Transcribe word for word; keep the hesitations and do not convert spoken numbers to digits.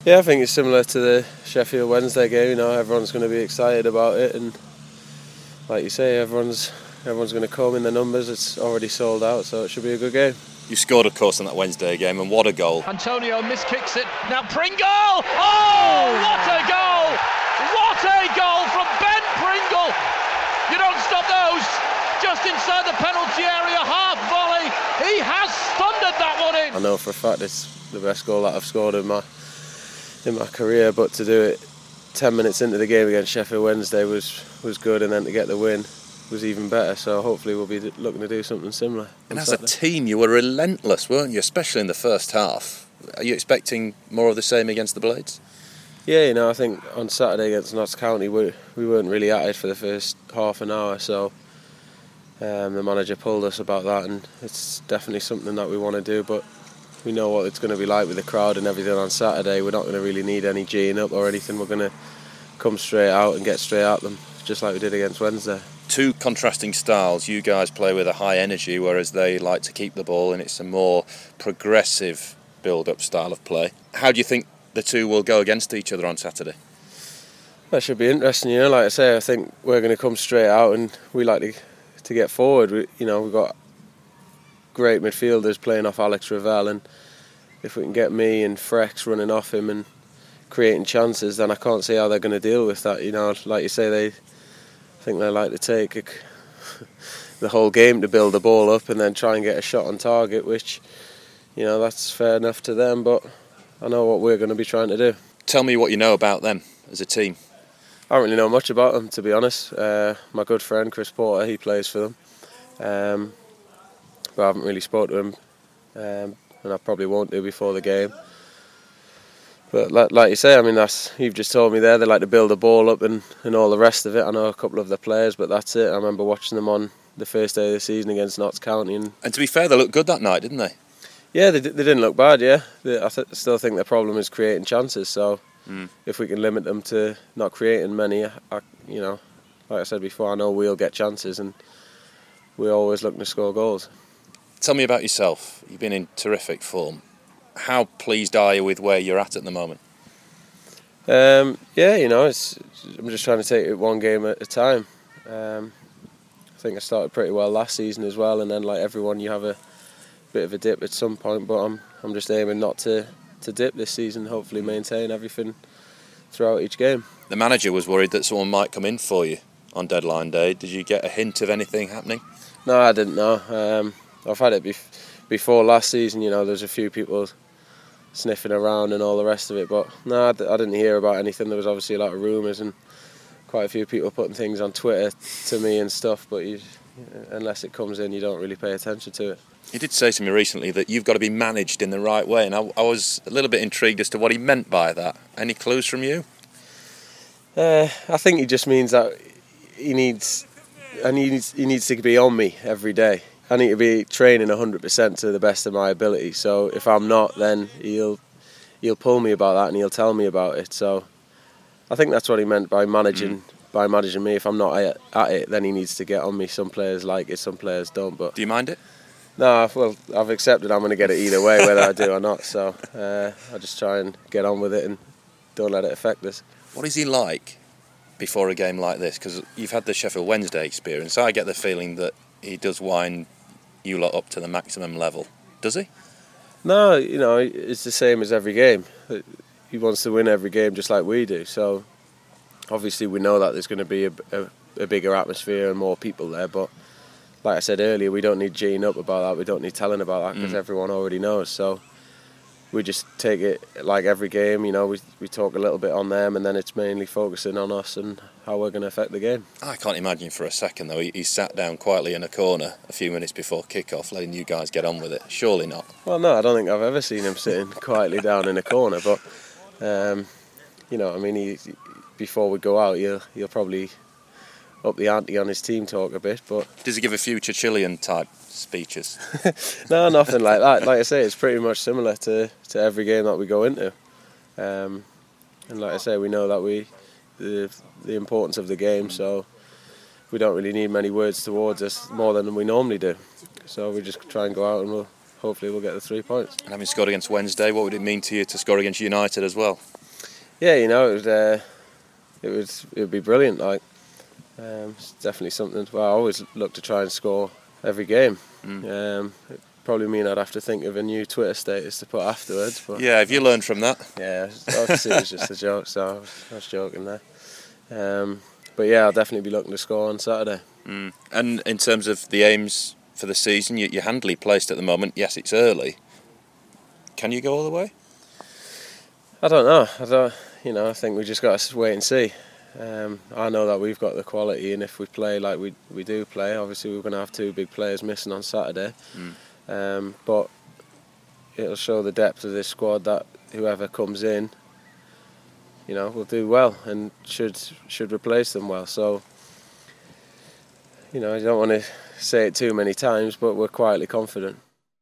Yeah, I think it's similar to the Sheffield Wednesday game. You know, everyone's going to be excited about it, and like you say, everyone's everyone's going to come in the numbers. It's already sold out, so it should be a good game. You scored, of course, in that Wednesday game, and what a goal! Antonio miskicks it. Now Pringle! Oh, what a goal! What a goal from Ben Pringle! You don't stop those. Just inside the penalty area, half volley. He has thundered that one in. I know for a fact it's the best goal that I've scored in my in my career, but to do it ten minutes into the game against Sheffield Wednesday was was good, and then to get the win was even better. So hopefully we'll be looking to do something similar. And as Saturday. A team, you were relentless, weren't you? Especially in the first half. Are you expecting more of the same against the Blades? Yeah, you know, I think on Saturday against Notts County we we weren't really at it for the first half an hour. So um, the manager pulled us about that, and it's definitely something that we want to do. But we know what it's going to be like with the crowd and everything on Saturday. We're not going to really need any G'ing up or anything. We're going to come straight out and get straight at them, just like we did against Wednesday. Two contrasting styles. You guys play with a high energy, whereas they like to keep the ball, and it's a more progressive build-up style of play. How do you think the two will go against each other on Saturday? That should be interesting, you know. Like I say, I think we're going to come straight out, and we like to to get forward. We, you know, we've got great midfielders playing off Alex Ravel, and if we can get me and Frex running off him and creating chances, then I can't see how they're going to deal with that. You know, like you say, they I think they like to take a, the whole game to build the ball up and then try and get a shot on target, which, you know, that's fair enough to them, but I know what we're going to be trying to do. Tell me what you know about them as a team. I don't really know much about them, to be honest. Uh, my good friend Chris Porter, he plays for them. Um, but I haven't really spoke to him, um, and I probably won't do before the game. But like, like you say, I mean, that's you've just told me there, they like to build the ball up and, and all the rest of it. I know a couple of the players, but that's it. I remember watching them on the first day of the season against Notts County. And, and to be fair, they looked good that night, didn't they? Yeah, they, they didn't look bad, yeah. They, I th- still think the problem is creating chances, so mm. if we can limit them to not creating many, I, you know, like I said before, I know we'll get chances, and we're always looking to score goals. Tell me about yourself. You've been in terrific form. How pleased are you with where you're at at the moment? Um, yeah, you know, it's, I'm just trying to take it one game at a time. Um, I think I started pretty well last season as well, and then like everyone, you have a bit of a dip at some point. But I'm I'm just aiming not to, to dip this season. Hopefully, maintain everything throughout each game. The manager was worried that someone might come in for you on deadline day. Did you get a hint of anything happening? No, I didn't know. Um, I've had it bef- before last season, you know, there's a few people sniffing around and all the rest of it, but no, I, d- I didn't hear about anything. There was obviously a lot of rumours and quite a few people putting things on Twitter to me and stuff, but you, unless it comes in, you don't really pay attention to it. You did say to me recently that you've got to be managed in the right way, and I, I was a little bit intrigued as to what he meant by that. Any clues from you? Uh, I think he just means that he needs, and he needs, he needs to be on me every day. I need to be training one hundred percent to the best of my ability. So if I'm not, then he'll he'll pull me about that and he'll tell me about it. So I think that's what he meant by managing mm. by managing me. If I'm not at, at it, then he needs to get on me. Some players like it, some players don't. But do you mind it? No, well, I've accepted I'm going to get it either way, whether I do or not. So uh, I just try and get on with it and don't let it affect us. What is he like before a game like this? Because you've had the Sheffield Wednesday experience. I get the feeling that he does wind you lot up to the maximum level. Does he? No, you know, it's the same as every game. He wants to win every game just like we do. So obviously we know that there's going to be a, a, a bigger atmosphere and more people there. But like I said earlier, we don't need G'ing up about that. We don't need telling about that because mm. everyone already knows. So we just take it like every game. You know, we we talk a little bit on them, and then it's mainly focusing on us and how we're going to affect the game. I can't imagine for a second though he, he sat down quietly in a corner a few minutes before kick-off, letting you guys get on with it. Surely not. Well, no, I don't think I've ever seen him sitting quietly down in a corner. But um, you know, I mean, he, before we go out, he'll he'll probably up the ante on his team talk a bit. But does he give a few Churchillian type speeches? No, nothing like that. Like I say, it's pretty much similar to, to every game that we go into. Um, and like I say, we know that we the the importance of the game, so we don't really need many words towards us more than we normally do. So we just try and go out and we'll hopefully we'll get the three points. And having scored against Wednesday, what would it mean to you to score against United as well? yeah, you know, it would uh, it would it would be brilliant. Like, um, it's definitely something. Well, I always look to try and score every game. Mm. Um, it probably mean I'd have to think of a new Twitter status to put afterwards. But yeah, have you learned from that? Yeah, obviously it was just a joke, so I was, I was joking there. Um, but yeah, I'll definitely be looking to score on Saturday. Mm. And in terms of the aims for the season, you're handily placed at the moment. Yes, it's early. Can you go all the way? I don't know. I don't. You know, I think we just got to wait and see. Um, I know that we've got the quality, and if we play like we we do play, obviously we're going to have two big players missing on Saturday. Mm. Um, but it'll show the depth of this squad that whoever comes in, you know, will do well and should should replace them well. So, you know, I don't want to say it too many times, but we're quietly confident.